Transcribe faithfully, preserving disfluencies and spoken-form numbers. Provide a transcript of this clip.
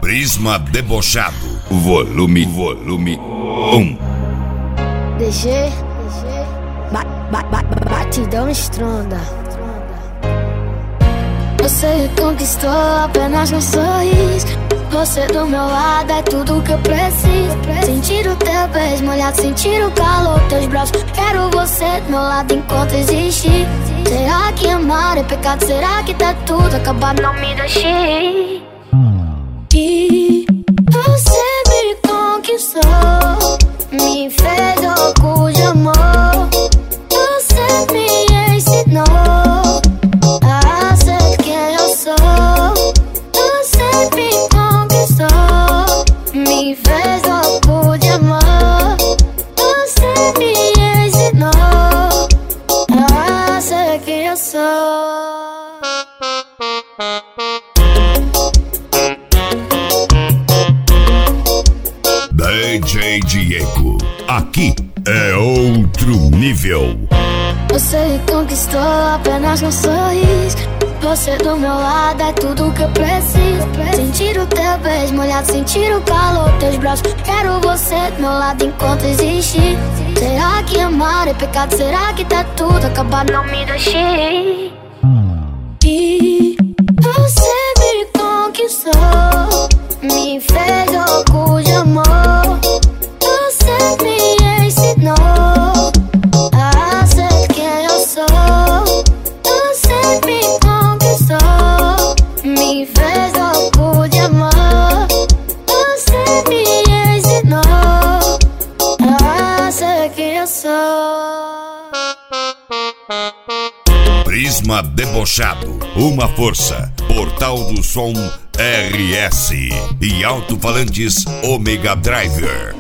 Prisma Debochado. Volume, volume um. D G, ba ba ba batidão estronda. Você conquistou apenas um sorriso. Você do meu lado é tudo que eu preciso. Sentir o teu beijo molhado, sentir o calor dos teus braços. Quero você do meu lado enquanto existir. Será que amar é pecado? Será que tá tudo acabado? Não me deixe. E você me conquistou, me fez louco de amor. Você me ensinou a ser quem eu sou. Você me conquistou, me fez louco de amor. Você me ensinou a ser quem eu sou. D J Diego, aqui é outro nível. Você conquistou apenas um sorriso. Você do meu lado é tudo que eu preciso. Sentir o teu beijo molhado, sentir o calor dos teus braços. Quero você do meu lado enquanto existir. Será que amar é pecado? Será que tá tudo acabado? Não me deixe. E você me conquistou, me fez louco de amor. Você me ensinou a ser quem eu sou. Você me conquistou, me fez louco de amor. Você me ensinou a ser quem eu sou. Prisma Debochado, uma força. Portal do Som R S e alto-falantes Omega Driver.